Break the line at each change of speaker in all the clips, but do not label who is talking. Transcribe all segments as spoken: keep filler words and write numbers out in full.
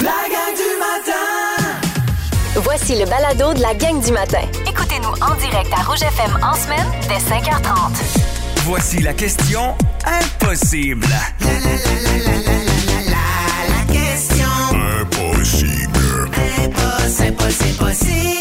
La gang du matin.
Voici le balado de la gang du matin.
Écoutez-nous en direct à Rouge F M en semaine dès cinq heures trente.
Voici la question impossible.
La, la, la, la, la, la, la, la question
Impossible.
impossible, impossible, possible.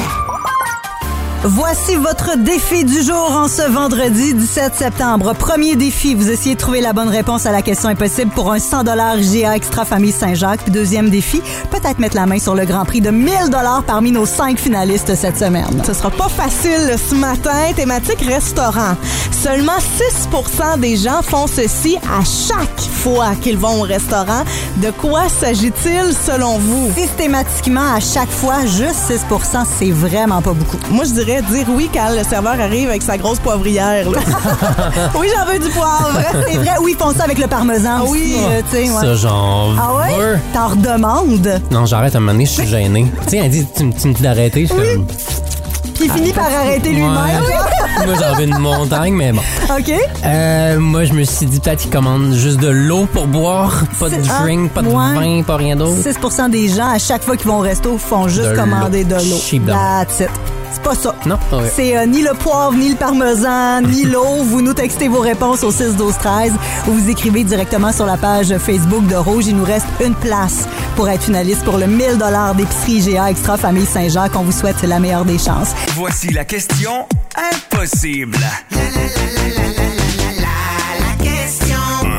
Voici votre défi du jour en ce vendredi dix-sept septembre. Premier défi, vous essayez de trouver la bonne réponse à la question impossible pour un cent dollars I G A Extra Famille Saint-Jacques. Puis deuxième défi, peut-être mettre la main sur le grand prix de mille dollars parmi nos cinq finalistes cette semaine.
Ce sera pas facile ce matin. Thématique restaurant. Seulement six pour cent des gens font ceci à chaque fois qu'ils vont au restaurant. De quoi s'agit-il selon vous?
Systématiquement, à chaque fois, juste six pour cent, c'est vraiment pas beaucoup.
Moi, je dirais dire oui quand le serveur arrive avec sa grosse poivrière. Là. Oui, j'en veux du poivre.
C'est vrai, oui, ils font ça avec le parmesan
Ah oui.
aussi. euh, tu sais, ouais.
Ça, genre...
Ah ouais?
veux.
T'en redemandes.
Non, j'arrête à un moment donné, je suis gêné. Tu sais, elle dit, tu, me- tu me dis d'arrêter, je suis comme...
Puis il finit par arrêter lui-même.
Ouais. Moi, j'en veux une montagne, mais bon.
OK?
Euh, moi, je me suis dit peut-être qu'ils commandent juste de l'eau pour boire, pas de
C'est-
drink, pas de
ouais.
vin, pas rien d'autre.
six pour cent des gens, à chaque fois qu'ils vont au resto, font juste
De
commander
l'eau.
de l'eau.
Cheap down.
That's it. C'est pas ça.
Non? Ah ouais.
C'est euh, ni le poivre, ni le parmesan, ni l'eau. Vous nous textez vos réponses au six douze treize ou vous écrivez directement sur la page Facebook de Rouge. Il nous reste une place pour être finaliste pour le mille dollars d'épicerie I G A Extra Famille Saint-Jacques. On vous souhaite la meilleure des chances.
Voici la question impossible.
La, la, la, la, la, la, la, la question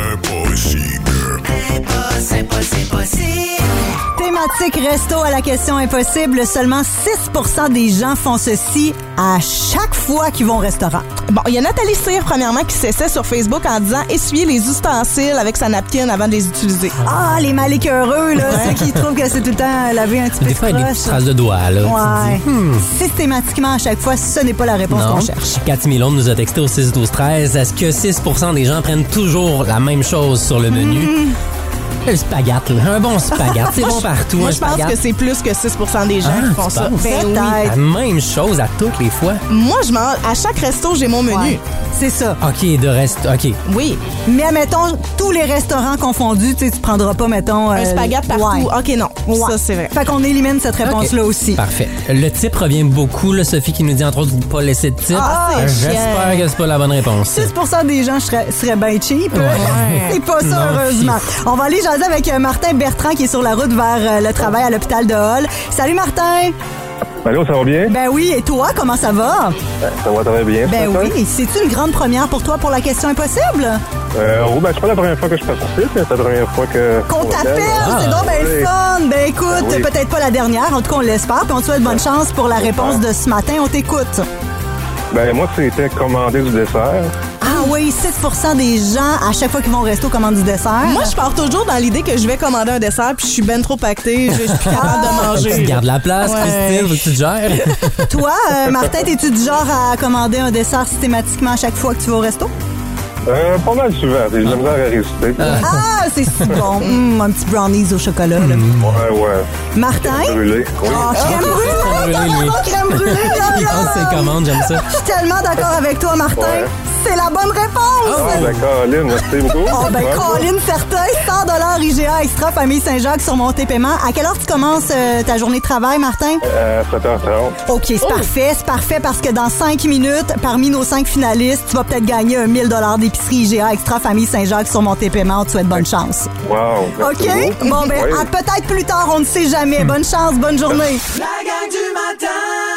Impossible.
impossible, impossible, possible.
Thématique resto à la question impossible. Seulement six pour cent des gens font ceci à chaque fois qu'ils vont au restaurant.
Bon, il y a Nathalie Cyr, premièrement, qui s'essaie sur Facebook en disant essuyer les ustensiles avec sa napkin avant de les utiliser.
Ah, les mal écœureux, là,
Ouais.
ceux qui trouvent que c'est tout le temps lavé un petit peu
Des
de
fois, il y a des
croche.
petites traces de doigts, là.
Ouais.
Tu te dis, hmm.
Systématiquement, à chaque fois, ce n'est pas la réponse
Non.
qu'on cherche.
Cathy Milon nous a texté au six douze treize. Est-ce que six pour cent des gens prennent toujours la même chose sur le menu?
Mm.
Le spaghette, là. Un bon spaghette. C'est bon partout,
Moi,
un
je pense
spaghette.
que c'est plus que six pour cent des gens
Ah,
qui font
tu
ça.
penses?
Ben oui.
Peut-être.
La même chose à toutes les fois.
Moi, je mange. À chaque resto, j'ai mon menu.
Ouais. C'est ça.
OK, de reste... OK.
Oui.
Mais admettons, tous les restaurants confondus, tu sais, tu prendras pas, mettons...
Un
euh,
spaghette partout.
ouais.
OK, non.
Ouais.
Ça, c'est vrai.
Fait qu'on élimine cette réponse-là
OK.
aussi.
Parfait. Le type revient beaucoup, là, Sophie qui nous dit entre autres de ne pas laisser de type.
Ah, c'est
Euh, J'espère
chiant.
que c'est pas la bonne réponse.
six pour cent des gens seraient, seraient bien cheap.
Ouais.
C'est pas ça,
Non,
heureusement.
fif.
On va aller jaser avec euh, Martin Bertrand qui est sur la route vers euh, le travail à l'hôpital de Hall. Salut, Martin!
Allô, ça va bien?
Ben oui, et toi, comment ça va?
Ça va très bien.
Ben
ça, ça?
oui. C'est-tu une grande première pour toi pour la question impossible?
Euh, oh, ben, c'est pas la première fois que je participe, mais c'est la première fois que...
Qu'on t'appelle,
Ah,
c'est donc ben le
oui.
fun. Ben écoute,
Oui.
peut-être pas la dernière, en tout cas on l'espère, puis on te souhaite bonne chance pour la réponse de ce matin. On t'écoute.
Ben, moi, c'était commander du dessert.
Ah oui, six pour cent des gens, à chaque fois qu'ils vont au resto, commandent du dessert.
Moi, je pars toujours dans l'idée que je vais commander un dessert puis je suis ben trop pactée. Je je suis plus capable de
Tu
manger.
gardes la place,
Ouais.
Christine, faut que tu te gères.
Toi, euh, Martin, t'es-tu du genre à commander un dessert systématiquement à chaque fois que tu vas au resto?
Euh, pas mal souvent. J'ai de la misère à résister.
Ah, c'est si bon. Hum, un petit brownies au chocolat. Là.
Ouais, ouais.
Martin?
Brûlé. Oui.
Ah, crème brûlée!
brûlée, lui.
Oh, crème brûlée!
Il
là,
passe
là.
ses commandes, j'aime ça.
Je suis tellement d'accord avec toi, Martin.
Ouais.
C'est la bonne réponse!
Ah, ben, Colin, merci beaucoup.
Oh ben,
Ouais.
Colin, certain, cent dollars I G A Extra Famille Saint-Jacques sur mon Paiement. À quelle heure tu commences euh, ta journée de travail, Martin?
Euh, sept heures trente.
OK, c'est parfait, c'est parfait parce que dans cinq minutes, parmi nos cinq finalistes, tu vas peut-être gagner un mille dollars d'épicerie I G A Extra Famille Saint-Jacques sur mon Paiement. On te souhaite bonne chance.
Wow. merci
OK?
beaucoup.
Bon, ben,
Oui.
à peut-être plus tard, on ne sait jamais. Bonne chance, bonne journée.
La gang du matin.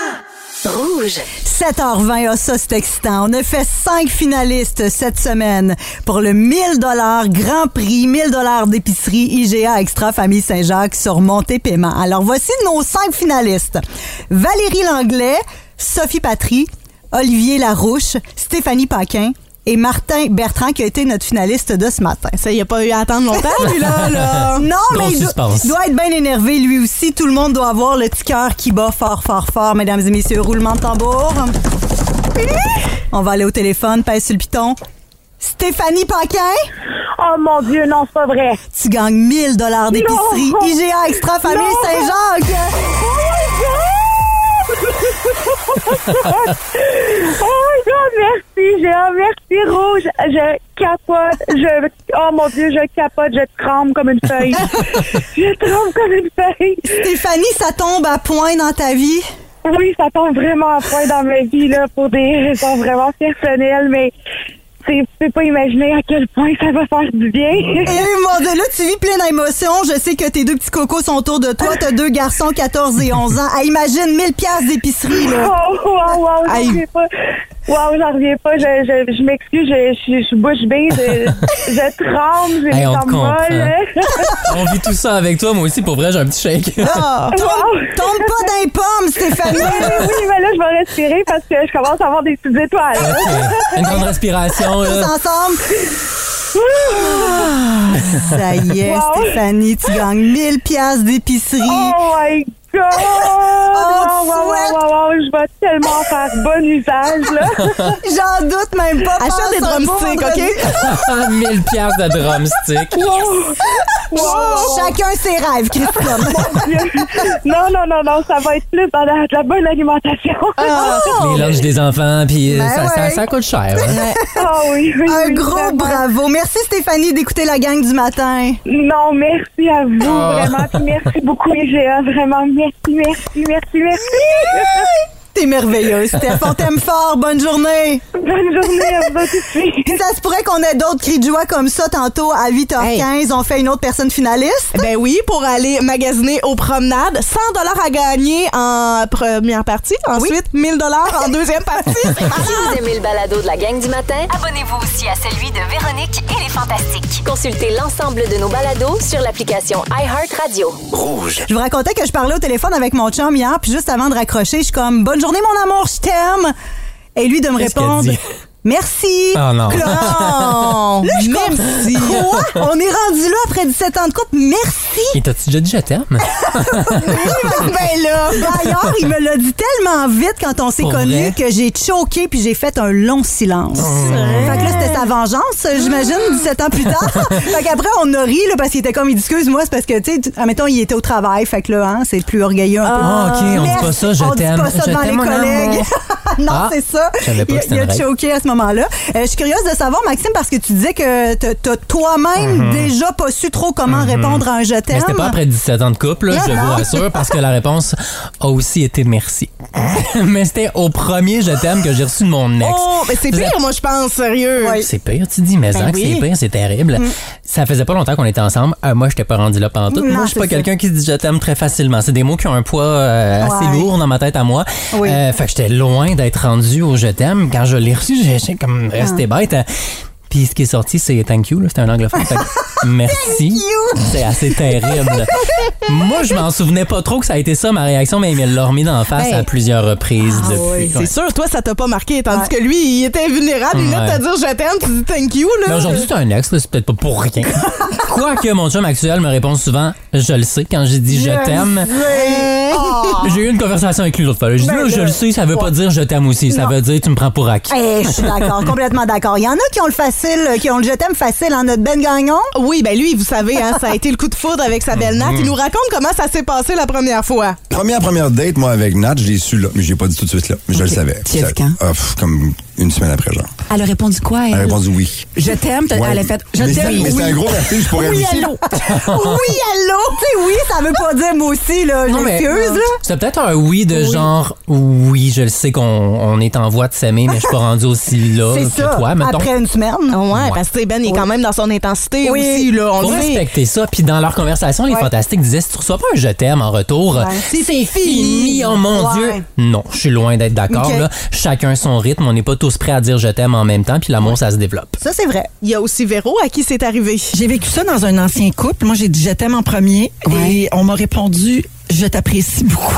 Rouge.
sept heures vingt, ah, ça, c'est excitant. On a fait cinq finalistes cette semaine pour le mille dollars Grand Prix, mille dollars d'épicerie I G A Extra Famille Saint-Jacques sur Montépaiement. Alors, voici nos cinq finalistes. Valérie Langlais, Sophie Patry, Olivier Larouche, Stéphanie Paquin et Martin Bertrand qui a été notre finaliste de ce matin.
Ça, il a pas eu à attendre longtemps, lui, là. là.
Non,
Gros
mais il doit,
suspense.
il doit être bien énervé, lui aussi. Tout le monde doit avoir le petit cœur qui bat fort, fort, fort. Mesdames et messieurs, roulement de tambour. On va aller au téléphone, pèse sur le piton. Stéphanie Paquin,
Oh mon Dieu, non, c'est pas vrai.
tu gagnes mille dollars d'épicerie
Non.
I G A Extra Famille
Non.
Saint-Jacques.
Oh my God, merci. I G A. Merci, Rouge. Je capote. Je, oh mon Dieu, je capote. Je tremble comme une feuille. Je tremble comme une feuille.
Stéphanie, ça tombe à point dans ta vie?
Oui, ça tombe vraiment à point dans ma vie, là, pour des raisons vraiment personnelles, mais tu peux pas imaginer à quel point ça va faire du bien.
Et mon Dieu, là, tu vis plein d'émotions. Je sais que tes deux petits cocos sont autour de toi. T'as deux garçons, quatorze et onze ans. Ah, imagine, mille piastres d'épicerie, là.
Oh, wow, wow, j'en reviens pas. Wow, j'en reviens pas. Je, je, je m'excuse, je, je, je suis bouche bée. Je, je tremble, j'ai
Hey,
les
on te
jambes
comprend.
molles.
On vit tout ça avec toi. Moi aussi, pour vrai, j'ai un petit shake.
Ah, tombe,
Wow.
tombe pas dans les pommes, Stéphanie.
Oui, oui, mais là, je vais respirer parce que je commence à avoir des petites étoiles.
Ok. Une grande respiration,
Tous
là.
ensemble. Ah, ça y est,
Wow.
Stéphanie, tu gagnes mille piastres d'épicerie.
Oh my God!
Oh,
wow, wow,
souhaite.
wow, wow, je vais tellement faire bon usage, là.
J'en doute même pas.
Achète
Pense
des
un beau
drumsticks,
vendredi.
OK?
mille piastres de drumstick.
Wow.
Chacun ses rêves, Christophe.
Non, non, non, non, ça va être plus dans la, de la bonne alimentation.
Ah.
Les lunchs des enfants, puis
Ben
ça, ça,
ouais.
ça coûte cher. Hein?
Ah oui, oui,
Un
oui,
gros
vraiment.
bravo. Merci, Stéphanie, d'écouter la gang du matin.
Non, merci à vous,
Oh.
vraiment. Puis merci beaucoup, I G A. Vraiment, merci, merci, merci, merci.
T'es merveilleuse, Steph. On t'aime fort. Bonne journée.
Bonne journée à vous autres aussi.
Ça se pourrait qu'on ait d'autres cris de joie comme ça tantôt à huit heures quinze. On fait une autre personne finaliste.
Ben oui, pour aller magasiner aux promenades, cent dollars à gagner en première partie, ensuite mille dollars en deuxième partie.
Si vous aimez le balado de la gang du matin,
Abonnez-vous aussi à celui de Véronique et les Fantastiques.
consultez l'ensemble de nos balados sur l'application iHeartRadio.
Rouge.
Je vous racontais que je parlais au téléphone avec mon chum hier, puis juste avant de raccrocher, je suis comme « Bonne journée, mon amour, je t'aime! » Et lui de me
Qu'est-ce qu'elle
répondre
dit?
« Merci! »
Oh non.
Non,
Là, je suis comme,
merci.
Quoi? On est rendu là après dix-sept ans de couple. Merci!
Et t'as-tu déjà dit je t'aime?
Ben là! D'ailleurs, il me l'a dit tellement vite quand on s'est
Pour
connus
vrai?
que j'ai choqué puis j'ai fait un long silence. Fait que là, c'était sa vengeance, j'imagine, dix-sept ans plus tard. Fait qu'après, on a ri là, parce qu'il était comme, il dit, excuse-moi, c'est parce que, tu sais, tu- admettons, il était au travail. Fait que là, hein, c'est plus orgueilleux un peu.
Ah, OK, on dit
Merci.
pas ça, je
On dit
t'aime.
pas ça
Je
devant les
t'aime, mon
collègues.
amour.
non,
Ah,
c'est ça.
je savais pas
Il,
que c'était
il a
une règle.
choqué à ce moment-là. Euh, je suis curieuse de savoir, Maxime, parce que tu disais que t'as t'as toi-même déjà pas su trop comment répondre à un je t'aime.
Mais c'était pas après dix-sept ans de couple, là,
Non,
je
non.
vous rassure, parce que la réponse a aussi été merci. Mais c'était au premier je t'aime que j'ai reçu de mon ex.
Oh, mais c'est pire, moi, je pense, sérieux.
C'est pire, tu dis, mais
Ben
hein, que
oui.
c'est pire, c'est terrible. Ça faisait pas longtemps qu'on était ensemble. Euh, moi, j'étais pas rendu là pendant tout.
Non,
Moi, je suis pas
c'est ça.
quelqu'un qui dit je t'aime très facilement. C'est des mots qui ont un poids euh, assez
Ouais.
lourd dans ma tête à moi.
Oui.
Euh, fait que j'étais loin d'être rendu au je t'aime. Quand je l'ai reçu, j'ai j'ai comme resté
Ah.
bête. Puis ce qui est sorti, c'est thank you. là. C'était un anglophone. Fait que merci. C'est assez terrible. Moi, je m'en souvenais pas trop que ça a été ça ma réaction, mais il me l'a remis d'en face
Hey.
à plusieurs reprises
Ah
depuis.
oui,
C'est
Ouais.
sûr, toi, ça t'a pas marqué, tandis
Ouais.
que lui, il était vulnérable. Il venait de
Ouais.
te dire je t'aime, tu dis thank you, là.
Mais aujourd'hui, c'est un ex, là, c'est peut-être pas pour rien. Quoique mon chum actuel me répond souvent je le sais quand j'ai dit je t'aime. J'ai eu une conversation avec lui l'autre fois. là. J'ai dit
Ben
là, je
là,
le sais, ça veut pas dire je t'aime aussi. Ça
Non.
veut dire tu me prends pour acquis.
Eh, je suis d'accord, complètement d'accord. Il y en a qui ont le facile, qui ont le je t'aime facile, hein, notre Ben Gagnon.
Oui, ben lui, vous savez, hein, ça a été le coup de foudre avec sa belle Nat. Il nous raconte comment ça s'est passé la première fois.
Première, première date, moi, avec Nat, je l'ai su là, mais je l'ai pas dit tout de suite là. Mais je le savais.
Tu l'as
Ça-
vu quand?
Ah, pff, comme une semaine après, genre.
Elle a répondu quoi, elle?
Elle a répondu oui.
Je t'aime, t'as-
Ouais.
elle a fait je
mais c'est-
t'aime.
mais c'est un gros merci, je pourrais
Oui,
aussi.
allô. Oui, allô. Tu sais, oui, ça veut pas dire moi aussi, là. Je
Non, mais-
m'excuse, là.
C'est peut-être un oui de genre oui, je le sais qu'on on est en voie de s'aimer, mais je suis pas rendu aussi là
C'est
que
ça.
toi, mettons.
Après une semaine.
Ouais, parce que tu sais, Ben, il est quand même dans son intensité
Oui.
aussi, là. On
Faut
le sait.
respecter ça. Puis dans leur conversation, les
Ouais.
Fantastiques disaient si tu reçois pas un je t'aime en retour,
Ouais.
c'est fini. Oh mon
Ouais.
Dieu. Non, je suis loin d'être d'accord.
Ok.
Là. Chacun son rythme. On n'est pas tous prêts à dire je t'aime en même temps. Puis l'amour, ça se développe.
Ça, c'est vrai.
Il y a aussi Véro à qui c'est arrivé.
J'ai vécu ça dans un ancien couple. Moi, j'ai dit je t'aime en premier et on m'a répondu je t'apprécie beaucoup.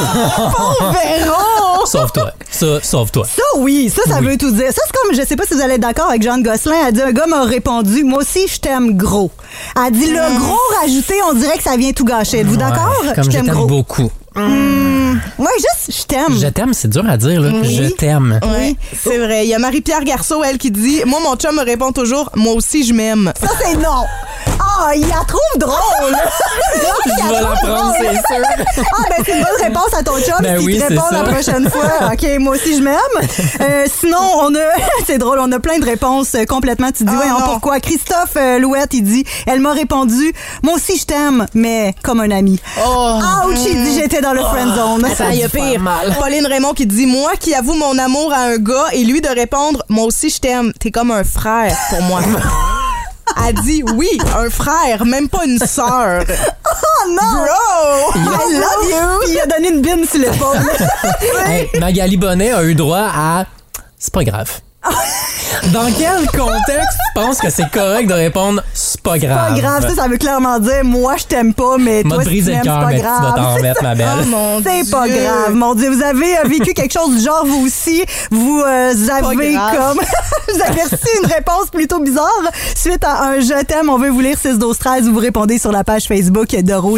Oh, Véro!
Sauve-toi. Ça, sauve-toi.
Ça, oui, ça, ça
Oui.
veut tout dire. Ça, c'est comme, je sais pas si vous allez être d'accord avec John Gosselin. Elle dit, un gars m'a répondu, moi aussi, je t'aime gros. Elle dit, le gros rajouté, on dirait que ça vient tout gâcher. Êtes-vous d'accord?
Ouais, comme je t'aime
gros.
beaucoup.
Hum, ouais, juste, je t'aime.
Je t'aime, c'est dur à dire. Là.
Oui.
Je t'aime.
Oui, c'est vrai. Il y a Marie-Pierre Garceau, elle, qui dit moi, mon chum me répond toujours moi aussi, je m'aime.
Ça, c'est non. Ah, il la trouve drôle.
Je vais la prendre, c'est sûr.
Ah, ben, c'est une bonne réponse à ton chum.
Ben
qui
oui,
te
c'est
répond
ça.
la prochaine fois. OK, moi aussi, je m'aime. Euh, sinon, on a, c'est drôle, on a plein de réponses euh, complètement. Tu dis,
Oh,
voyons,
non.
pourquoi? Christophe euh, Louette, il dit, elle m'a répondu, moi aussi, je t'aime, mais comme un ami.
Oh.
Ouch, il dit, j'étais dans le friend zone.
Attends, il y a pire. Pauline Raymond qui dit moi qui avoue mon amour à un gars et lui de répondre moi aussi je t'aime, t'es comme un frère pour moi. Elle dit oui, un frère, même pas une sœur.
Oh non!
Bro!
I love you! Il a donné une bine sur l'épaule.
Hey, Magali Bonnet a eu droit à... C'est pas grave. Dans quel contexte tu penses que c'est correct de répondre « c'est pas grave ».
Pas grave, ça, ça veut clairement dire moi je t'aime pas, mais
M'a
toi si tu
brisé le
m'aimes,
cœur,
c'est pas
mais tu vas
grave.
t'en remettre, ma belle.
Oh mon
C'est
Dieu.
pas grave, mon Dieu. Vous avez euh, vécu quelque chose du genre, vous aussi. Vous euh, avez
grave.
comme... vous avez reçu une réponse plutôt bizarre. Suite à un « je t'aime », on veut vous lire six douze treize. Vous répondez sur la page Facebook de Rouge.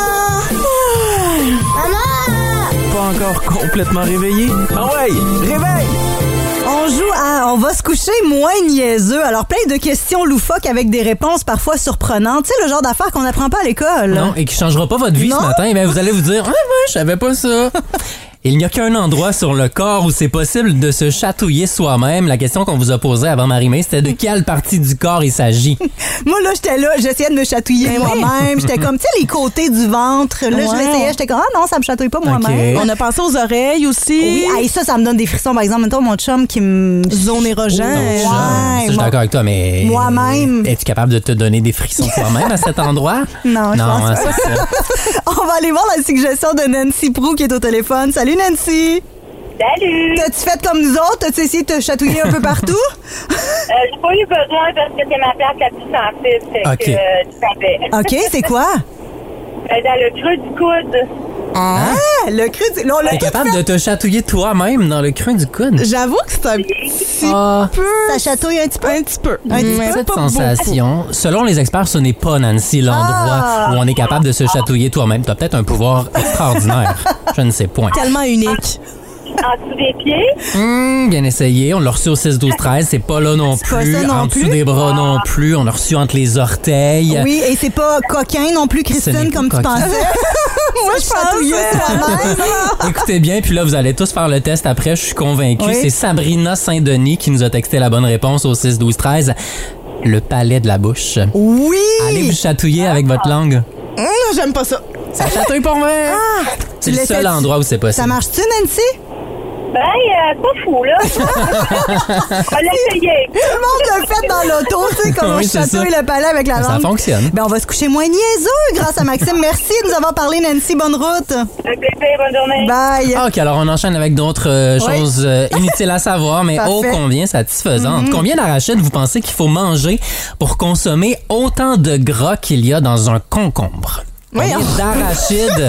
Pas encore complètement réveillé? Ah ouais, réveille!
On joue à « on va se coucher moins niaiseux ». Alors, plein de questions loufoques avec des réponses parfois surprenantes. Tu sais, le genre d'affaires qu'on n'apprend pas à l'école.
Non, et qui changera pas votre vie
Non.
ce matin. Eh bien, vous allez vous dire « Ah ouais, je savais pas ça ». Il n'y a qu'un endroit sur le corps où c'est possible de se chatouiller soi-même. La question qu'on vous a posée avant Marie-Mé, c'était de quelle partie du corps il s'agit.
Moi, là, j'étais là, j'essayais de me chatouiller
Ben oui.
moi-même. J'étais comme, tu sais, les côtés du ventre. Là, je
Ouais.
l'essayais, j'étais comme, ah non, ça me chatouille pas moi-même.
On a pensé aux oreilles aussi.
Oui, hey, ça, ça me donne des frissons. Par exemple, mettons mon chum qui me...
Zone érogène.
Ouais,
Ça, je suis
moi-
d'accord avec toi, mais...
Moi-même.
Es-tu capable de te donner des frissons toi-même à cet endroit?
Non, je
Non,
pense
hein,
pas.
c'est ça.
On va aller voir la suggestion de Nancy Prou qui est au téléphone. Salut, Nancy.
Salut!
T'as-tu fait comme nous autres? T'as-tu essayé de te chatouiller un peu partout?
Euh, j'ai pas eu besoin parce que c'est ma place la plus sensible. Fait
Ok.
que euh, tu savais.
OK, c'est quoi?
Euh, dans le creux du coude.
Ah, le cru du... Là, on l'a
T'es
tout
capable
fait.
de te chatouiller toi-même dans le creux du coude?
J'avoue que c'est un petit
Ah.
peu.
Ça chatouille un petit peu?
Un petit peu.
Un petit
Mais
peu.
Cette
pas
sensation, selon les experts, ce n'est pas, Nancy, l'endroit
Ah.
où on est capable de se chatouiller toi-même. T'as peut-être un pouvoir extraordinaire. Je ne sais point.
Tellement unique.
En dessous des pieds.
Hum, bien essayé. On l'a reçu au six douze treize. C'est pas là non
C'est pas
plus.
ça non
en dessous
plus.
des bras non plus. On l'a reçu entre les orteils.
Oui, et c'est pas coquin non plus,
Ce
Christine,
n'est
comme
pas
tu
coquin.
pensais.
Moi, je
Chatouiller
pensais.
soi-même.
Écoutez bien, puis là, vous allez tous faire le test après. Je suis convaincu.
Oui.
C'est Sabrina Saint-Denis qui nous a texté la bonne réponse au six douze treize. Le palais de la bouche.
Oui!
Allez vous chatouiller avec votre langue.
Hum, j'aime pas ça.
Ça chatouille pour moi. C'est
tu
le seul
l'essaies-tu?
endroit où c'est
Ça
possible.
marche-tu, Nancy?
Ben, euh, pas fou, là. On va l'essayer.
Tout le monde le fait dans l'auto, tu sais, comme
Oui,
on
c'est
chatouille
ça.
le palais avec la
Ça
langue.
fonctionne.
Ben, on va se coucher moins niaiseux grâce à Maxime. Merci de nous avoir parlé, Nancy. Bonne route.
Un plaisir, bonne journée.
Bye.
OK, alors on enchaîne avec d'autres euh,
Oui.
choses euh, inutiles à savoir, mais
Parfait.
ô combien satisfaisantes.
Mhm.
Combien d'arachides vous pensez qu'il faut manger pour consommer autant de gras qu'il y a dans un concombre? Combien
Voyons.
d'arachides?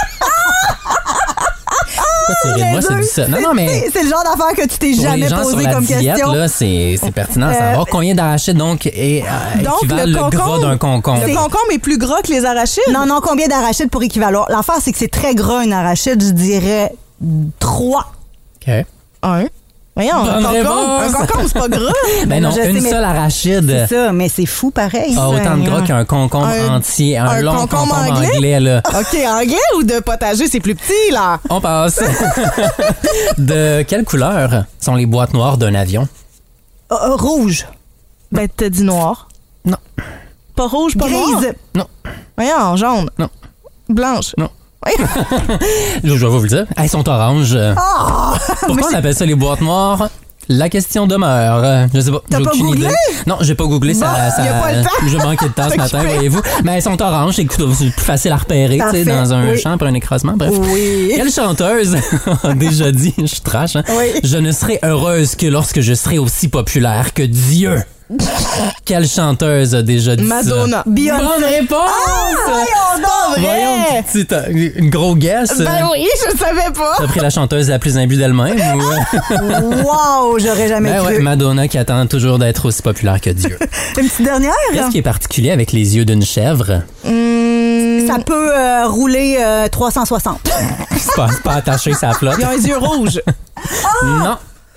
Pourquoi tu ris de moi? C'est du ça. Non, non, mais...
C'est- C'est le genre d'affaire que tu t'es
Pour
jamais
les gens sur
posé
la
comme
diète,
question.
là, c'est c'est pertinent de
Euh,
savoir combien d'arachides donc est, euh,
Donc,
équivalent
le
le, gras
concombre-
d'un concombre.
Le concombre est plus gras que les arachides?
Non, non, combien d'arachides pour équivalent? L'affaire, c'est que c'est très gras, une arachide. Je dirais trois.
OK.
Un. Voyons, un
Bonne
concombre, un
réponse.
concombre, c'est pas gras.
Ben non,
je sais,
une
mais-
seule arachide
C'est ça, mais c'est fou pareil.
a autant de gras qu'un concombre
Un-
entier. Un,
un
long
concombre
concombre
anglais?
anglais, là.
OK, anglais ou de potager, c'est plus petit, là?
On passe. De quelle couleur sont les boîtes noires d'un avion?
Euh, euh, rouge.
Ben, t'as dit noir.
Non.
Pas rouge, pas noir.
Grise.
Non.
Voyons, jaune.
Non.
Blanche.
Non.
Voyons.
Je vais vous le dire. Elles sont oranges.
Ah!
Pourquoi on appelle ça les boîtes noires? La question demeure. Euh, Je sais pas.
T'as
j'ai
pas
aucune
googlé?
idée. Non, j'ai pas googlé.
Bon,
ça, ça,
y a pas le temps.
J'ai manqué de temps ce matin,
Occupé.
voyez-vous. Mais elles sont oranges. Écoute, c'est plus facile à repérer, tu sais,
Parfait,
dans un
oui.
champ après un écrasement. Bref.
Oui.
Quelle chanteuse a déjà dit, je suis trash, hein?
Oui.
Je ne serai heureuse que lorsque je serai aussi populaire que Dieu. Quelle chanteuse a déjà dit
Madonna.
ça?
Beyoncé.
Bonne réponse!
Voyons donc.
Voyons, tu sais, t'as une gros guess.
Ben oui, je savais pas.
T'as pris la chanteuse la plus imbue d'elle-même? Ou...
Wow, j'aurais jamais
Ben
cru.
ouais, Madonna qui attend toujours d'être aussi populaire que Dieu.
Une petite dernière?
Qu'est-ce qui est particulier avec les yeux d'une chèvre?
Hum,
Ça peut euh, rouler euh, trois cent soixante.
C'est pas, c'est pas attaché, ça flotte.
Ils ont les yeux rouges.
Non.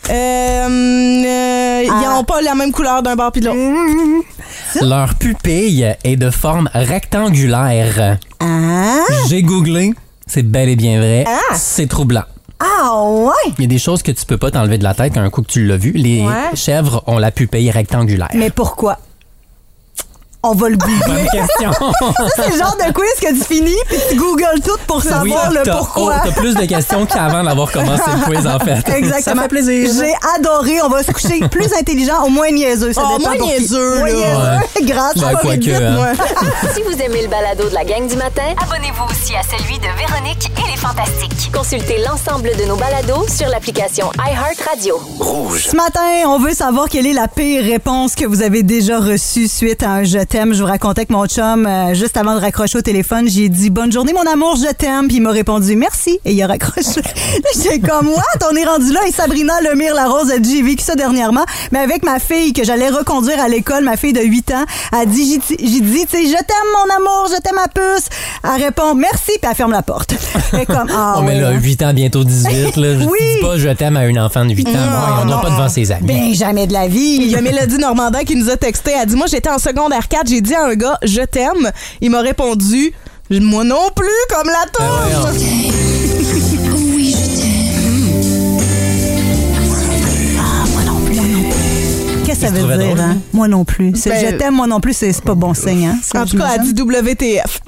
Euh, euh, ils
Ah.
n'ont pas la même couleur d'un bord puis de l'autre.
Leur pupille est de forme rectangulaire.
Ah?
J'ai googlé, c'est bel et bien vrai.
Ah.
C'est troublant.
Ah, ouais?
Il y a des choses que tu peux pas t'enlever de la tête un coup que tu l'as vu. Les
Ouais.
chèvres ont la pupille rectangulaire.
Mais pourquoi? On va le googler.
Bonne question.
Ça, c'est le genre de quiz que tu finis puis tu googles tout pour savoir
Oui,
le
t'as-
pourquoi.
oh, t'as plus de questions qu'avant d'avoir commencé le quiz, en fait.
Exactement.
Ça fait plaisir.
J'ai adoré. On va se coucher plus intelligent ou moins niaiseux. Ça
Oh,
dépend
moins
pour qui.
niaiseux,
Moins
là.
niaiseux. Grâce
Ben,
à
quoi
vite,
que,
vite.
hein.
Ouais.
Si vous aimez le balado de la gang du matin,
Abonnez-vous aussi à celui de Véronique et les Fantastiques.
consultez l'ensemble de nos balados sur l'application iHeartRadio.
Ce matin, on veut savoir quelle est la pire réponse que vous avez déjà reçue suite à un je t'aime. Je vous racontais que mon chum, euh, juste avant de raccrocher au téléphone, j'ai dit bonne journée mon amour, je t'aime, puis il m'a répondu merci et il a raccroché. J'étais comme what, on est rendu là et Sabrina Lemire Larose a dit j'ai vécu ça dernièrement, mais avec ma fille que j'allais reconduire à l'école, ma fille de huit ans, a dit j'ai j'ai dit tu sais je t'aime mon amour, je t'aime ma puce. Elle répond merci puis elle ferme la porte. Elle est comme ah
Oh, mais
ouais,
là,
hein.
huit ans, bientôt dix-huit. Là, je
Oui.
dis pas je t'aime à une enfant de huit ans.
Non,
on
non.
n'a pas devant ses amis.
Ben jamais de la
Il y
vie.
a Mélodie Normandin qui nous a texté. Elle dit, moi, j'étais en secondaire quatre, j'ai dit à un gars, je t'aime. Il m'a répondu, moi non plus, comme la tour.
Qu'est-ce que ça
Je
veut
trouvais
dire,
drôle,
hein? Moi non plus. C'est
Ben,
je t'aime, moi non plus, c'est c'est pas bon signe, hein?
En tout cas, elle dit W T F.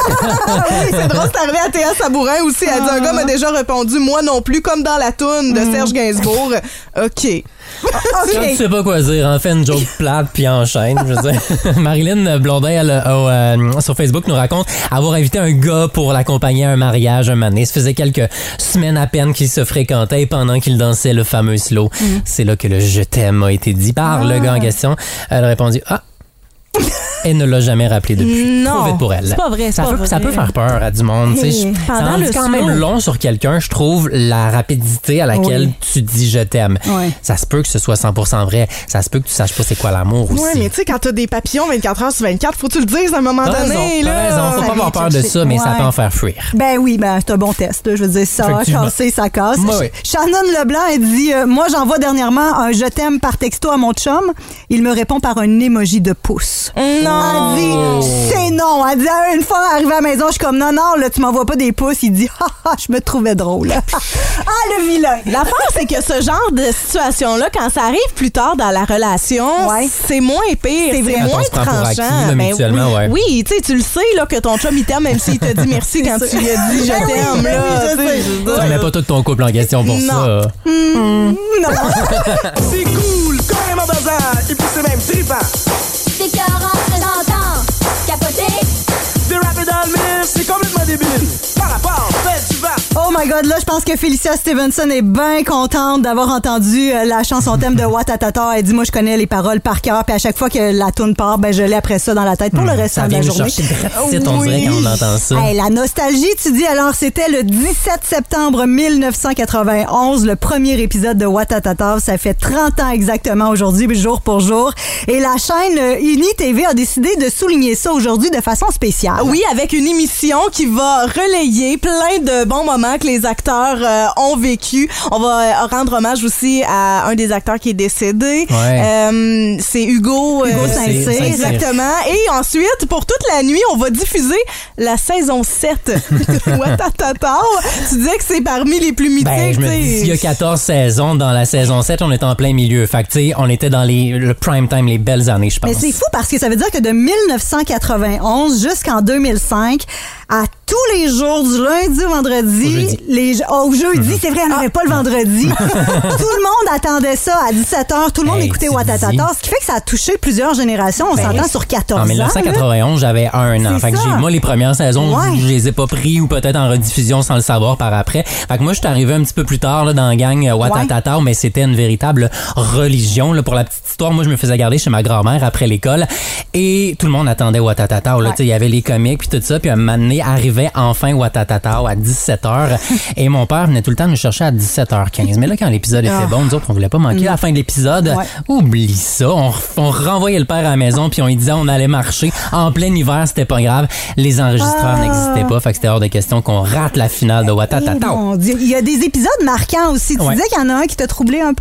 Oui, c'est drôle, c'est arrivé à Théa Sabourin aussi. Elle dit, un gars m'a déjà répondu, moi non plus, comme dans la toune de Serge Gainsbourg. OK.
Quand tu sais pas quoi dire, en fait une joke plate puis enchaîne, je veux dire. Marilyn Blondin elle, euh, euh, sur Facebook nous raconte avoir invité un gars pour l'accompagner à un mariage un moment donné. Ça faisait quelques semaines à peine qu'ils se fréquentaient pendant qu'ils dansaient le fameux slow. C'est là que le je t'aime a été dit par le gars en question. Elle a répondu ah. Elle ne l'a jamais rappelé depuis.
Non,
Trop vite pour elle.
c'est pas vrai, c'est
ça
pas
peut,
vrai.
Ça peut faire peur à du monde. tu sais.
Hey,
Je-
pendant
ça en
le
dit quand même
slow.
long sur quelqu'un, je trouve, la rapidité à laquelle
Oui.
tu dis je t'aime.
Oui.
Ça se peut que ce soit cent pour cent vrai. Ça se peut que tu saches pas c'est quoi l'amour aussi.
Ouais, mais tu sais, quand t'as des papillons vingt-quatre heures sur vingt-quatre, faut que tu le dises à un moment
T'as
donné.
raison,
là.
t'as raison. Faut pas avoir peur de ça, mais ça
Ouais.
peut en faire fuir.
Ben oui, ben c'est un bon test. Là. Je veux dire, si ça va
Effectivement.
casser, ça casse.
Ouais, ouais.
Shannon Leblanc, elle dit euh, moi, j'envoie dernièrement un je t'aime par texto à mon chum. Il me répond par un emoji de pouce.
Non.
Elle dit c'est non. Elle dit ah, une fois arrivée à la maison, je suis comme non, non, là, tu m'envoies pas des pouces. Il dit ah, ah, je me trouvais drôle. Ah, le vilain.
L'affaire, c'est que ce genre de situation-là, quand ça arrive plus tard dans la relation,
Ouais.
c'est moins pire,
C'est vrai.
c'est
Quand
moins
on se prend pour
tranchant.
acquis, là,
Ben
mutuellement,
oui,
ouais.
oui, tu sais, tu le sais là, que ton chum il t'aime, même s'il te dit merci quand tu lui as dit je
Ben oui,
t'aime.
ben
là,
oui, je
tu sais,
sais.
je veux
Tu
dire.
mets pas tout ton couple en question pour
Non.
ça.
Non.
C'est cool, carrément bazar, et puis c'est même trippant.
T'es cœur en présentant, capoté.
Des rappers dans le mille, c'est complètement débile. Par rapport, fais du vent.
Oh my God, là, je pense que Felicia Stevenson est bien contente d'avoir entendu euh, la chanson thème de Watatata. Elle dit, moi, je connais les paroles par cœur, puis à chaque fois que la tune part, ben, je l'ai après ça dans la tête pour le restant
Ça
de
vient
la
nous
journée.
chercher de on dirait, quand on entend ça.
Hey, la nostalgie, tu dis, alors c'était le dix-sept septembre mille neuf cent quatre-vingt-onze, le premier épisode de Watatata. Ça fait trente ans exactement aujourd'hui, jour pour jour. Et la chaîne euh, Uni T V a décidé de souligner ça aujourd'hui de façon spéciale.
Oui, avec une émission qui va relayer plein de bons moments que les acteurs euh, ont vécu. On va euh, rendre hommage aussi à un des acteurs qui est décédé.
Ouais.
Euh, c'est Hugo,
Hugo
euh,
Saint-Cyr.
Saint-Cyr. Exactement. Et ensuite, pour toute la nuit, on va diffuser la saison sept de Watatata. Tu disais que c'est parmi les plus mythiques.
Ben, je me
tu sais.
dis, il y a quatorze saisons, dans la saison sept, on était en plein milieu. Fait que, tu sais, on était dans les, le prime time, les belles années, je pense.
Mais c'est fou parce que ça veut dire que de mille neuf cent quatre-vingt-onze jusqu'en deux mille cinq, à tous les jours du lundi au vendredi,
Au jeudi.
les oh, au jeudi, c'est vrai, on n'avait pas le vendredi. Tout le monde attendait ça à dix-sept heures, tout le monde
Hey,
écoutait
tu
Watatata,
dis.
ce qui fait que ça a touché plusieurs générations, on
Ben,
s'entend sur quatorze
En
ans.
mille neuf cent
là.
quatre-vingt-onze, j'avais un an.
C'est
Fait que
ça.
j'ai, moi, les premières saisons,
Ouais.
je les ai pas pris ou peut-être en rediffusion sans le savoir par après. Fait que moi, je suis arrivé un petit peu plus tard là, dans la gang euh, Watatata, mais c'était une véritable religion. Là, pour la petite histoire, moi, je me faisais garder chez ma grand-mère après l'école et tout le monde attendait Watatata. Là,
Ouais.
tu sais, il y avait les comiques puis tout ça. Puis un moment donné, arrivé arrivait enfin Watatatao à dix-sept heures et mon père venait tout le temps nous chercher à dix-sept heures quinze. Mais là, quand l'épisode était bon, nous autres, on voulait pas manquer la fin de l'épisode. Ouais. Oublie ça. On, on renvoyait le père à la maison puis on lui disait on allait marcher. En plein hiver, c'était pas grave. Les enregistreurs ah. n'existaient pas. Fait que c'était hors de question qu'on rate la finale de Watatatao.
Il y a des épisodes marquants aussi. Tu ouais. disais qu'il y en a un qui t'a troublé un peu?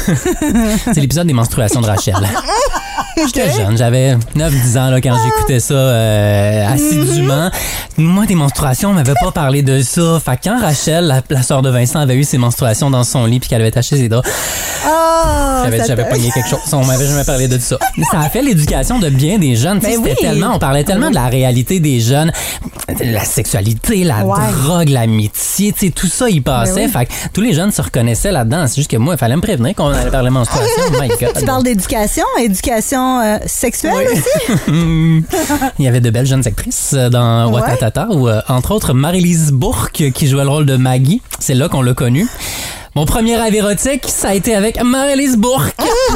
C'est l'épisode des menstruations de Rachel. J'étais okay. jeune, j'avais neuf dix ans là, quand ah. j'écoutais ça euh, assidûment. Mm-hmm. Moi, des menstruations, on m'avait pas parlé de ça. Fait que quand Rachel, la, la sœur de Vincent, avait eu ses menstruations dans son lit puis qu'elle avait taché ses draps,
oh,
j'avais, j'avais pogné quelque chose. On m'avait jamais parlé de ça. Ça a fait l'éducation de bien des jeunes. Ben c'était oui. tellement, on parlait tellement de la réalité des jeunes, la sexualité, la ouais. drogue, l'amitié, tout ça y passait. Ben oui. Fait que tous les jeunes se reconnaissaient là-dedans. C'est juste que moi, il fallait me prévenir qu'on allait parler menstruation. Oh my God.
Tu parles d'éducation, éducation euh, sexuelle oui. aussi?
Il y avait de belles jeunes actrices dans ouais. Watatata, ou euh, entre autres Marie-Lise Bourque qui jouait le rôle de Maggie. C'est là qu'on l'a connue. Mon premier rêve érotique, ça a été avec Marie-Lise Bourque.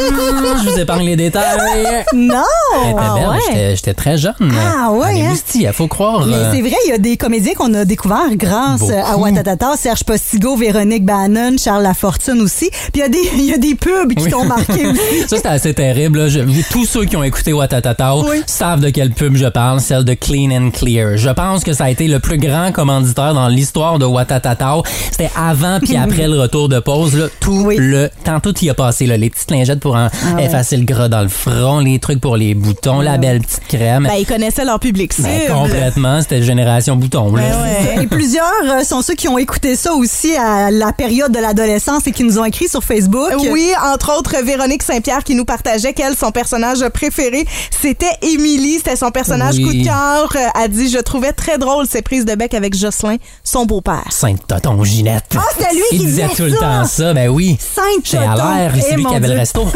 Je vous épargne les détails.
Non!
Elle était belle, ah ouais. j'étais, j'étais très jeune.
Ah ouais, hein?
Il faut croire.
Mais euh... c'est vrai, il y a des comédiens qu'on a découverts grâce Beaucoup. à Watatata. Serge Postigo, Véronique Bannon, Charles Lafortune aussi. Puis il y a des, il y a des pubs qui oui. t'ont marqué aussi.
Ça, c'était assez terrible. Là. Je, tous ceux qui ont écouté Watatata oui. savent de quelle pub je parle, celle de Clean and Clear. Je pense que ça a été le plus grand commanditaire dans l'histoire de Watatata. C'était avant puis après le retour de pause, là, tout oui. le temps, tout y a passé, là, les petites lingettes pour en ah ouais. effacer le gras dans le front, les trucs pour les boutons, ah la belle petite crème.
Ben, ils connaissaient leur public cible.
Ben, complètement, c'était génération bouton. Là.
Ben ouais. Et plusieurs euh, sont ceux qui ont écouté ça aussi à la période de l'adolescence et qui nous ont écrit sur Facebook.
Oui, entre autres, Véronique Saint-Pierre qui nous partageait qu'elle, son personnage préféré, c'était Émilie, c'était son personnage oui. coup de cœur. Elle a dit, je trouvais très drôle ses prises de bec avec Jocelyn, son beau-père.
Sainte-Toton Ginette.
Ah, c'était lui
il
qui
disait tout
ça.
le temps ça, ben oui. Chez Allaire, c'est lui qui avait le resto.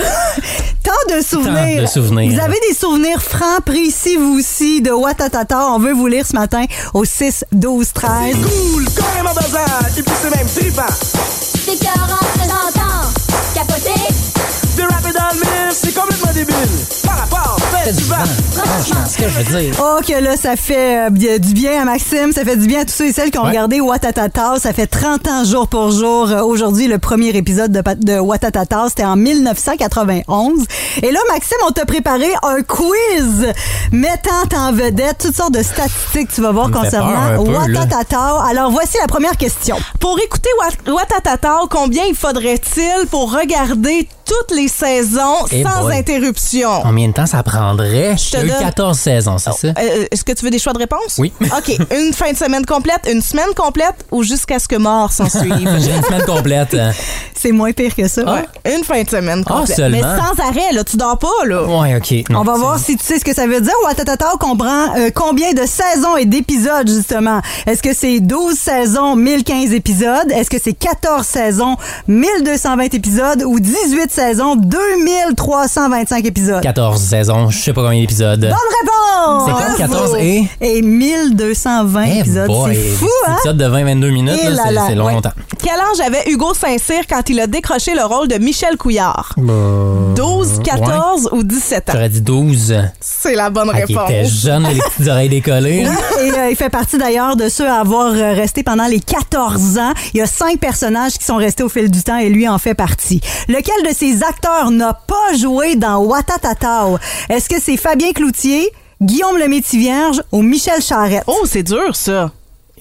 Tant de souvenirs.
Tant de souvenirs.
Vous avez des souvenirs francs, précis, vous aussi, de Watatata. On veut vous lire ce matin au six douze treize.
C'est cool, carrément bazar, et puis c'est même trippant.
C'est écœurant, très tentant, capoté.
De rapper dans le mille, c'est complètement débile. Par rapport, fais du vent.
Franchement, ce que je veux dire.
Oh, que là, ça fait euh, du bien à Maxime, ça fait du bien à tous ceux et celles qui ont ouais. regardé Watatata. Ça fait trente ans, jour pour jour. Euh, aujourd'hui, le premier épisode de, de Watatata, c'était en dix-neuf cent quatre-vingt-onze. Et là, Maxime, on t'a préparé un quiz mettant en vedette toutes sortes de statistiques, tu vas voir, concernant Watatata. Alors, voici la première question.
Pour écouter Watatata, combien il faudrait-il pour regarder toutes les saisons hey sans boy. interruption?
Combien de temps ça prendrait? Je te donne... eu quatorze saisons, c'est oh. ça?
Euh, est-ce que tu veux des choix de réponse?
Oui.
OK. Une fin de semaine complète, une semaine complète ou jusqu'à ce que mort s'en suive?
J'ai une semaine complète.
C'est moins pire que ça.
Ouais. Une fin de semaine complète.
Ah,
mais sans arrêt, là, tu dors pas, là.
Ouais, OK. Non,
on va voir si tu sais ce que ça veut dire. Watatata comprend euh, combien de saisons et d'épisodes, justement. Est-ce que c'est douze saisons, mille quinze épisodes? Est-ce que c'est quatorze saisons, mille deux cent vingt épisodes ou dix-huit saisons, deux mille trois cent vingt-cinq épisodes?
quatorze saisons, je sais pas combien d'épisodes.
Bonne réponse!
C'est comme quatorze et?
Et mille deux cent vingt hey épisodes. Boy, c'est fou, hein?
Épisode de vingt à vingt-deux minutes, là, c'est, c'est long, ouais. longtemps.
Quel âge avait Hugo Saint-Cyr quand il a décroché le rôle de Michel Couillard? Euh, douze, quatorze ouais. ou dix-sept ans?
J'aurais dit douze.
C'est la bonne
ah,
réponse.
Il était jeune, les petites oreilles décollées.
Et euh, il fait partie d'ailleurs de ceux à avoir resté pendant les quatorze ans. Il y a cinq personnages qui sont restés au fil du temps et lui en fait partie. Lequel de ces acteurs n'a pas joué dans Watatata? Est-ce que c'est Fabien Cloutier, Guillaume Lemaitre-Vierge ou Michel Charette?
Oh, c'est dur, ça.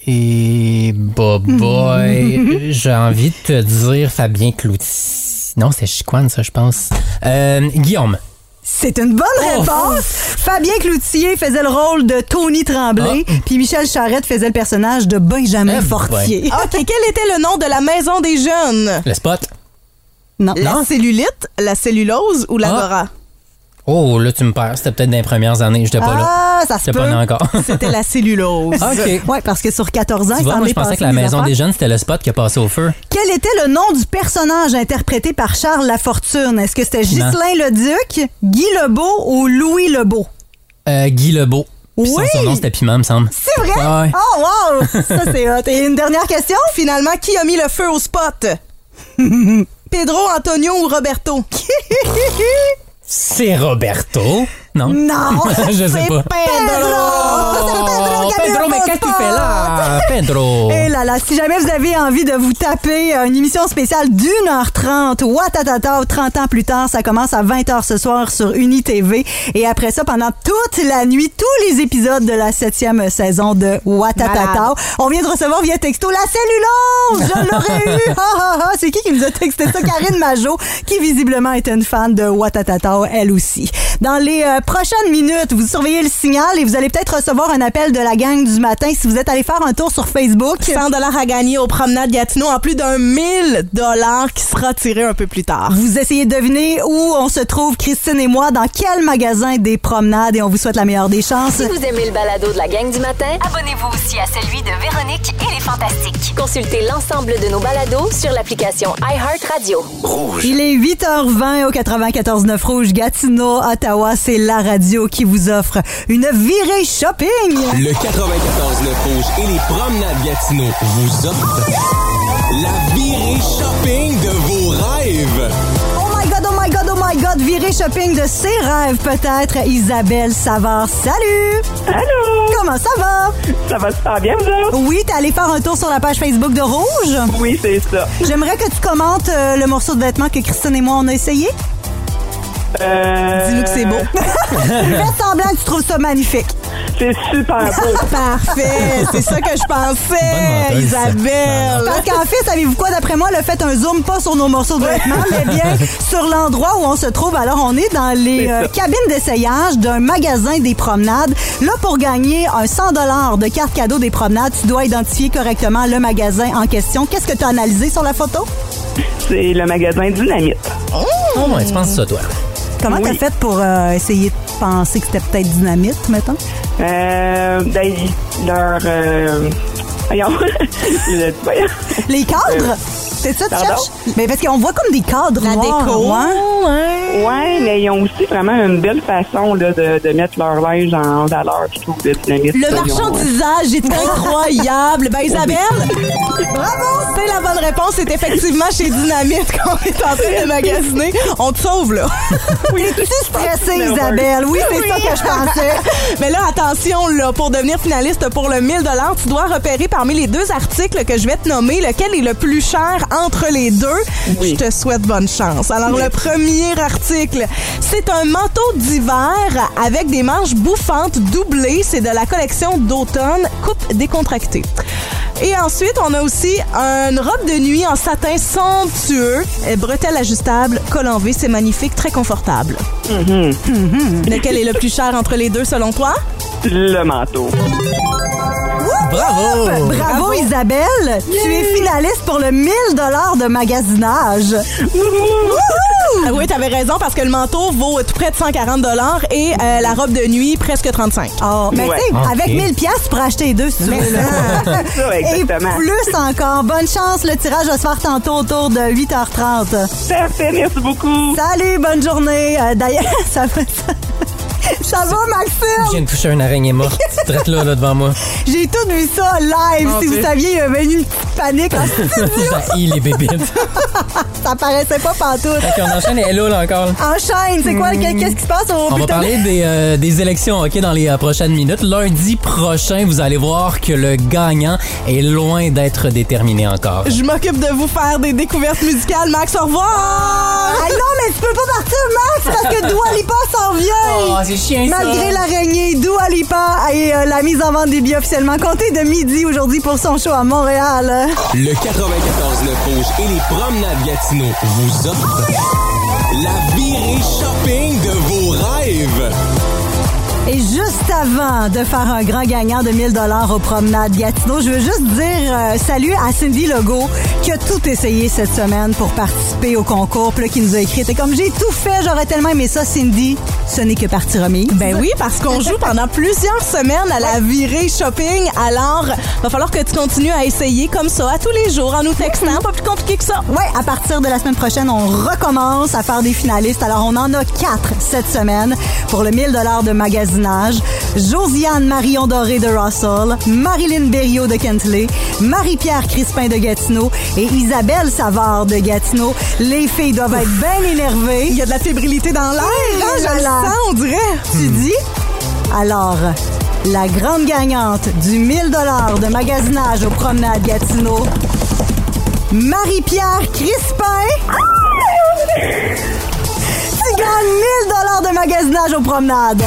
Et bah boy, j'ai envie de te dire Fabien Cloutier. Non, c'est Chicoine, ça, je pense. Euh, Guillaume.
C'est une bonne oh. réponse. Fabien Cloutier faisait le rôle de Tony Tremblay, oh. puis Michel Charette faisait le personnage de Benjamin eh Fortier.
Ben. OK, quel était le nom de la maison des jeunes?
Le Spot.
Non.
La
non?
cellulite, la cellulose ou l'agora? Ah.
Oh, là, tu me perds. C'était peut-être dans les premières années. J'étais pas
ah,
là.
Ah, ça se
J'étais
peut.
pas né encore.
C'était la cellulose.
OK. Oui, parce que sur quatorze ans,
tu
il
vois,
s'en
moi,
est
je pensais que la
des
maison
affaires.
des jeunes, c'était le Spot qui a passé au feu.
Quel était le nom du personnage interprété par Charles Lafortune? Est-ce que c'était Ghislain Leduc, Guy Lebeau ou Louis Lebeau?
Euh, Guy Lebeau. Puis
oui!
Son, son nom, c'était Piment, me semble.
C'est vrai?
Ouais.
Oh, wow! Ça, c'est hot. Et une dernière question?
Finalement, qui a mis le feu au spot? Pedro, Antonio ou Roberto?
C'est Roberto. Non.
Non.
Je sais
c'est
pas.
Pedro.
Oh,
c'est Pedro.
Pedro, mais qu'est-ce que tu fais là? Pedro.
Et là là, si jamais vous avez envie de vous taper une émission spéciale d'une heure trente, Watatata, trente ans plus tard, ça commence à vingt heures ce soir sur Uni T V. Et après ça, pendant toute la nuit, tous les épisodes de la septième saison de Watatata. On vient de recevoir via texto la cellulose! Je l'aurais eu! Ha, ha, ha. C'est qui qui nous a texté ça? Karine Majot, qui visiblement était une fan de Watatata, elle aussi. Dans les euh, prochaines minutes, vous surveillez le signal et vous allez peut-être recevoir un appel de la gang du matin si vous êtes allé faire un tour sur Facebook.
cent dollars à gagner aux promenades Gatineau, en plus d'un mille dollars qui sera tiré un peu plus tard.
Vous essayez de deviner où on se trouve, Christine et moi, dans quel magasin des promenades, et on vous souhaite la meilleure des chances.
Si vous aimez le balado de la gang du matin,
abonnez-vous aussi à celui de Véronique et les Fantastiques.
Consultez l'ensemble de nos balados sur l'application iHeartRadio.
Rouge.
Il est huit heures vingt au quatre-vingt-quatorze neuf Rouge, Gatineau, Ottawa. C'est la radio qui vous offre une virée shopping.
Le quatre-vingt-quatorze neuf Rouge et les promenades Gatineau vous offrent la virée shopping de vos rêves.
Oh my God, oh my God, oh my God, virée shopping de ses rêves peut-être. Isabelle Savard, salut!
Allô!
Comment ça va?
Ça va super bien, vous autres?
Oui, t'es allé faire un tour sur la page Facebook de Rouge?
Oui, c'est ça.
J'aimerais que tu commentes euh, le morceau de vêtement que Christine et moi on a essayé.
Euh...
Dis-nous que c'est beau. Fais semblant que tu trouves ça magnifique.
C'est super beau.
Parfait, c'est ça que je pensais,
menteuse,
Isabelle.
Parce qu'en fait, savez-vous quoi? D'après moi, elle a fait un zoom pas sur nos morceaux de vêtements, mais bien sur l'endroit où on se trouve. Alors, on est dans les euh, cabines d'essayage d'un magasin des promenades. Là, pour gagner un cent dollars de carte cadeau des promenades, tu dois identifier correctement le magasin en question. Qu'est-ce que tu as analysé sur la photo?
C'est le magasin Dynamite.
Oh, ouais, tu penses ça, toi?
Comment
Oui.
t'as fait pour euh, essayer de penser que c'était peut-être Dynamite, mettons?
Euh, ben, leur... Euh, voyons. Le- voyons.
Les cadres? C'est ça que tu
Pardon?
cherches? Mais parce qu'on voit comme des cadres
La
noirs.
déco.
Ouais.
Ouais.
Ouais, mais ils ont aussi vraiment une belle façon là, de, de mettre leur linge en valeur, je trouve, de Dynamite.
Le
Ils ont,
marchandisage est incroyable. Ben, Isabelle, bravo! C'est la bonne réponse. C'est effectivement chez Dynamite qu'on est en train de magasiner. On te sauve, là.
Oui, tu stressée, Isabelle. Oui, c'est ça que je pensais.
Mais là, attention, là, pour devenir finaliste pour le mille dollars, tu dois repérer parmi les deux articles que je vais te nommer lequel est le plus cher entre les deux.
Oui.
Je te souhaite bonne chance. Alors, le premier article, c'est un manteau d'hiver avec des manches bouffantes doublées. C'est de la collection d'automne, coupe décontractée. Et ensuite, on a aussi une robe de nuit en satin somptueux, euh, bretelles ajustables, col en V. C'est magnifique, très confortable.
Mhm.
Lequel est le plus cher entre les deux, selon toi?
Le manteau.
Bravo!
Bravo,
Bravo.
Isabelle! Tu es finaliste pour le mille dollars de magasinage.
Ah oui, t'avais raison, parce que le manteau vaut tout près de cent quarante dollars et euh, la robe de nuit, presque trente-cinq.
Oh, mais
Ouais.
tu sais,
Ok.
avec mille piastres, tu pourrais acheter les deux si tu veux. là.
C'est ça, exactement.
Et plus encore. Bonne chance, le tirage va se faire tantôt autour de huit heures trente.
Parfait, merci beaucoup.
Salut, bonne journée. Euh, D'ailleurs, ça va... Ça va,
Je
Maxime?
viens de toucher une araignée morte. Traite là, là, devant moi.
J'ai tout vu ça live.
Mon
si
Dieu.
vous saviez, il y avait une petite panique en studio.
J'ai les bébites.
Ça paraissait pas pantoute.
Fait qu'on enchaîne, elle est là, là, encore.
Enchaîne, c'est quoi? Qu'est-ce qui se passe au
On va
bulletin?
parler des, euh, des élections, OK, dans les euh, prochaines minutes. Lundi prochain, vous allez voir que le gagnant est loin d'être déterminé encore.
Je m'occupe de vous faire des découvertes musicales. Max, au revoir!
Ah non, mais tu peux pas partir, Max, parce que Dua Lipa s'en vient.
Oh, c'est chiant, ça.
Malgré l'araignée, Dua Lipa et euh, la mise en vente des billets officiellement comptée de midi aujourd'hui pour son show à Montréal.
Le quatre-vingt-quatorze neuf Rouge et les promenades Gatineau vous offrent la virée shopping de vos rêves.
Et juste avant de faire un grand gagnant de mille dollars aux promenades Gatineau, je veux juste dire euh, salut à Cindy Legault qui a tout essayé cette semaine pour participer au concours. Puis là, qui nous a écrit, t'es comme j'ai tout fait, j'aurais tellement aimé ça, Cindy. Ce n'est que partie remise.
Ben oui, parce qu'on joue pendant plusieurs semaines à la virée shopping. Alors, va falloir que tu continues à essayer comme ça, à tous les jours, en nous textant. Pas plus compliqué que ça.
Ouais, à partir de la semaine prochaine, on recommence à faire des finalistes. Alors, on en a quatre cette semaine pour le mille dollars de magasinage. Josiane Marion Doré de Russell, Marilyn Berriot de Kentley, Marie-Pierre Crispin de Gatineau et Isabelle Savard de Gatineau. Les filles doivent être bien énervées.
Il y a de la fébrilité dans l'air, hein, je le
Voilà.
sens, on dirait.
Tu dis? Alors, la grande gagnante du mille dollars de magasinage au Promenade Gatineau, Marie-Pierre Crispin. Tu gagnes mille dollars de magasinage au Promenade.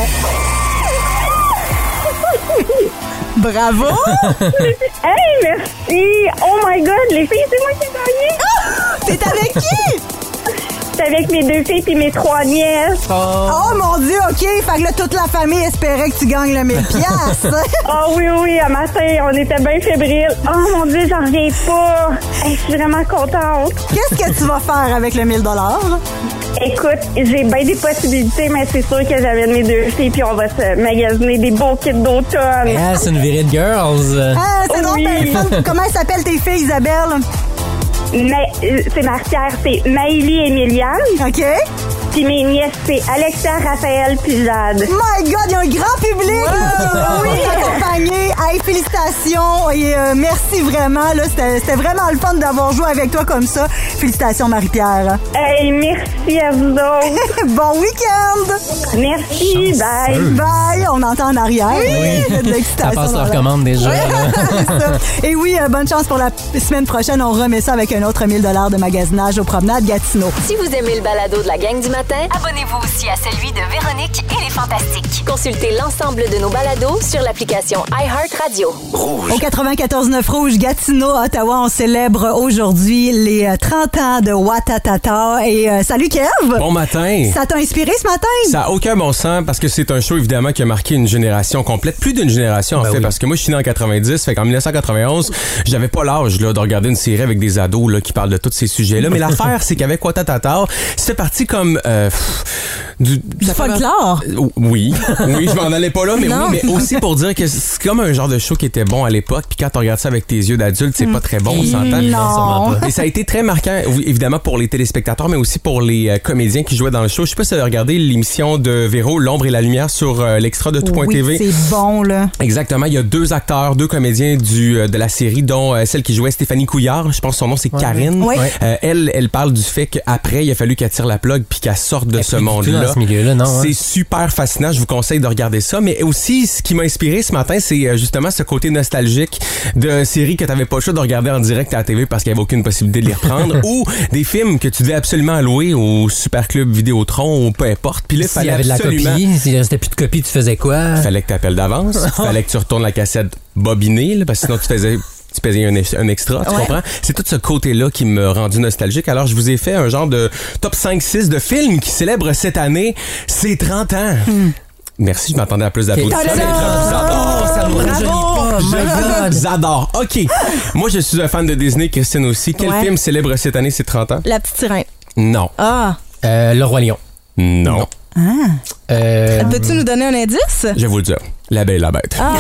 Bravo!
Hey, merci! Oh my God, les filles, c'est moi qui ai gagné!
Ah! T'es avec qui?
C'est avec mes deux filles et mes trois nièces.
Oh. oh mon Dieu, OK. Fait que là, toute la famille espérait que tu gagnes le mille piastres.
Oh oui, oui, à matin, on était bien fébriles. Oh mon Dieu, j'en reviens pas. Hey, je suis vraiment contente.
Qu'est-ce que tu vas faire avec le mille dollars?
Écoute, j'ai bien des possibilités, mais c'est sûr que j'amène mes deux filles puis on va se magasiner des beaux kits d'automne.
Ah, c'est une virée de girls.
Ah, c'est
oui.
donc bien fun. Comment s'appellent tes filles, Isabelle?
Mais, euh, c'est Marie-Pierre, c'est Maëlie et Emiliane.
OK.
Puis mes nièces, c'est Alexia, Raphaël puis Jade.
My God, il y a un grand public,
wow.
là. Oui, accompagné. Hey, félicitations. Et euh, merci vraiment, là. C'était, c'était vraiment le fun d'avoir joué avec toi comme ça. Félicitations, Marie-Pierre.
Hey, merci à vous autres.
Bon week-end.
Merci, bye.
Bye. On entend en arrière.
Oui.
De l'excitation.
Ça passe leur commande déjà.
Et oui, euh, bonne chance pour la semaine prochaine. On remet ça avec un autre mille dollars de magasinage au Promenade Gatineau.
Si vous aimez le balado de la gang du matin,
abonnez-vous aussi à celui de Véronique et les Fantastiques.
Consultez l'ensemble de nos balados sur l'application iHeartRadio.
Au quatre-vingt-quatorze neuf Rouge, Gatineau, Ottawa, on célèbre aujourd'hui les trente ans de Watatata. Et euh, salut Kev!
Bon matin!
Ça t'a inspiré ce matin?
Ça n'a aucun bon sens parce que c'est un show évidemment qui a marqué une génération complète. Plus d'une génération en ben fait, oui. Parce que moi je suis né en quatre-vingt-dix, fait qu'en dix-neuf cent quatre-vingt-onze, j'avais pas l'âge là, de regarder une série avec des ados là, qui parlent de tous ces sujets-là. Mais l'affaire, c'est qu'avec Watatata, c'était parti comme... Euh, du,
du folklore.
Euh, oui, oui, je m'en allais pas là, mais non. oui, mais aussi pour dire que c'est comme un genre de show qui était bon à l'époque, puis quand tu regardes ça avec tes yeux d'adulte, c'est mm. pas très bon, on s'entend.
Non.
Et ça a été très marquant, oui, évidemment pour les téléspectateurs, mais aussi pour les euh, comédiens qui jouaient dans le show. Je sais pas si vous avez regardé l'émission de Véro, L'ombre et la lumière sur euh, l'extra de tout point
oui,
T V.
C'est bon là.
Exactement, il y a deux acteurs, deux comédiens du euh, de la série, dont euh, celle qui jouait Stéphanie Couillard, je pense que son nom c'est ouais. Karine.
Oui.
Euh, elle, elle parle du fait qu'après il a fallu qu'elle tire la plug puis qu'elle sorte de ce monde-là.
Dans ce milieu-là, non,
c'est
hein?
super fascinant. Je vous conseille de regarder ça. Mais aussi, ce qui m'a inspiré ce matin, c'est justement ce côté nostalgique de séries que t'avais pas le choix de regarder en direct à la T V parce qu'il y avait aucune possibilité de les reprendre ou des films que tu devais absolument louer au Super Club Vidéotron ou peu importe. Puis là, il fallait
y avait
absolument...
de la copie, s'il restait plus de copie, tu faisais quoi?
Fallait que t'appelles d'avance. Fallait que tu retournes la cassette bobinée, là, parce que sinon tu faisais... tu payais un, un extra, tu ouais. comprends? C'est tout ce côté-là qui m'a rendu nostalgique. Alors, je vous ai fait un genre de top cinq six de films qui célèbrent cette année ses trente ans. Hmm. Merci, je m'attendais à plus d'applaudissements.
J'adore, ça me rajeunit pas.
J'adore. OK. Moi, je suis un fan de Disney, Christine aussi. Quel
ouais.
film célèbre cette année ses trente ans?
La petite sirène.
Non.
Ah.
Euh, Le Roi Lion.
Non. non.
Ah.
Euh... Peux-tu nous donner un indice?
Je vais vous le dire. La Belle et la Bête.
Ah.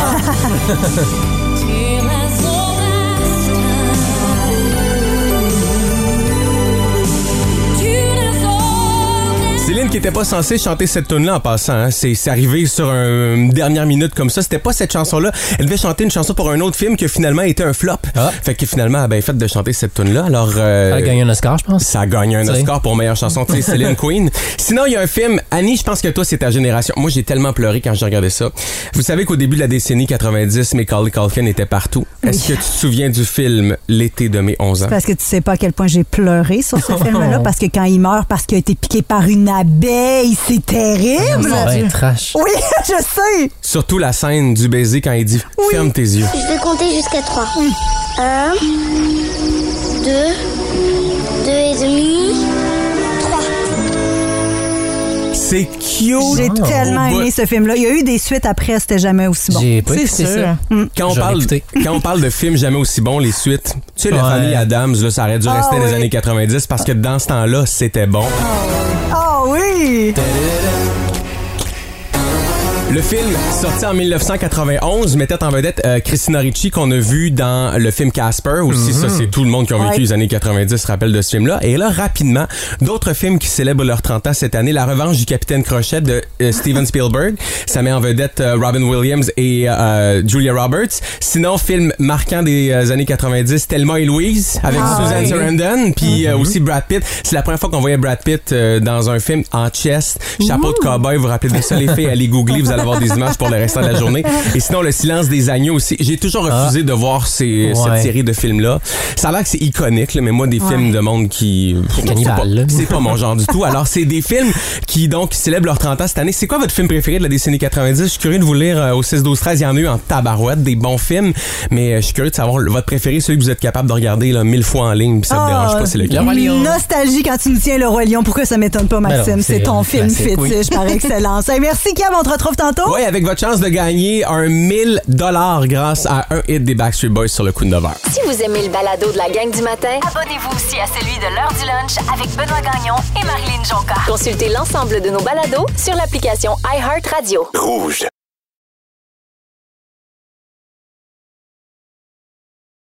Céline qui était pas censée chanter cette tune-là en passant, hein. c'est, c'est arrivé sur un, une dernière minute comme ça. C'était pas cette chanson-là. Elle devait chanter une chanson pour un autre film qui a finalement été un flop. Ah. Fait que finalement, elle a bien fait de chanter cette tune-là. Alors, euh,
ça a gagné un Oscar, je pense.
Ça a gagné un Oscar pour meilleure chanson, tu sais, Céline Queen. Sinon, il y a un film, Annie, je pense que toi, c'est ta génération. Moi, j'ai tellement pleuré quand j'ai regardé ça. Vous savez qu'au début de la décennie quatre-vingt-dix, Macaulay Culkin était partout. Oui. Est-ce que tu te souviens du film L'été de mes onze ans?
C'est parce que tu sais pas à quel point j'ai pleuré sur ce film-là, parce que quand il meurt, parce qu'il a été piqué par une abeille, c'est terrible!
C'est trash.
Oui, je sais!
Surtout la scène du baiser quand il dit oui. Ferme tes yeux.
Je vais compter jusqu'à trois. Un, deux, deux et demi, trois.
C'est cute!
J'ai oh, tellement aimé ce film-là. Il y a eu des suites après, c'était jamais aussi bon.
J'ai pas écouté ça.
Mm.
Quand on, parle, quand on parle de films jamais aussi bons, les suites, tu sais, ouais. La famille Addams, là, ça aurait dû rester oh, dans les oui. années quatre-vingt-dix parce que dans ce temps-là, c'était bon.
Oh, oh oui!
Le film, sorti en dix-neuf cent quatre-vingt-onze, mettait en vedette euh, Christina Ricci, qu'on a vu dans le film Casper. Aussi, mm-hmm. Ça, c'est tout le monde qui a vécu ouais. les années quatre-vingt-dix se rappelle de ce film-là. Et là, rapidement, d'autres films qui célèbrent leurs trente ans cette année. La Revanche du Capitaine Crochet de euh, Steven Spielberg. Ça met en vedette euh, Robin Williams et euh, Julia Roberts. Sinon, film marquant des euh, années quatre-vingt-dix, Thelma et Louise, avec ah, Susan oui. Sarandon. Puis mm-hmm. euh, aussi Brad Pitt. C'est la première fois qu'on voyait Brad Pitt euh, dans un film en chest, chapeau Ouh. de cowboy. Vous vous rappelez de ça, les filles? Allez googler, vous allez d'avoir des images pour le restant de la journée. Et sinon, Le Silence des agneaux aussi. J'ai toujours refusé ah. de voir ces, ouais. cette série de films-là. Ça a l'air que c'est iconique, là, mais moi, des ouais. films de monde qui...
Cannibale.
C'est pas, pas mon genre du tout. Alors, c'est des films qui, donc, célèbrent leurs trente ans cette année. C'est quoi votre film préféré de la décennie quatre-vingt-dix? Je suis curieux de vous lire euh, au six douze treize. Il y en a eu en tabarouette, des bons films. Mais euh, je suis curieux de savoir votre préféré, celui que vous êtes capable de regarder là, mille fois en ligne, puis ça oh, me dérange pas, c'est lequel.
Le Roi Lion. Nostalgie quand tu nous tiens Le Roi Lion. Pourquoi ça m'étonne pas, Maxime? Ben c'est ton film fétiche oui. par excellence. Hey, merci, Cam. On te retrouve tantôt.
Oui, avec votre chance de gagner un mille dollars grâce à un hit des Backstreet Boys sur le coup de neuf heures.
Si vous aimez le balado de la gang du matin,
abonnez-vous aussi à celui de l'heure du lunch avec Benoît Gagnon et Marilyn Jonca.
Consultez l'ensemble de nos balados sur l'application iHeartRadio.
Rouge.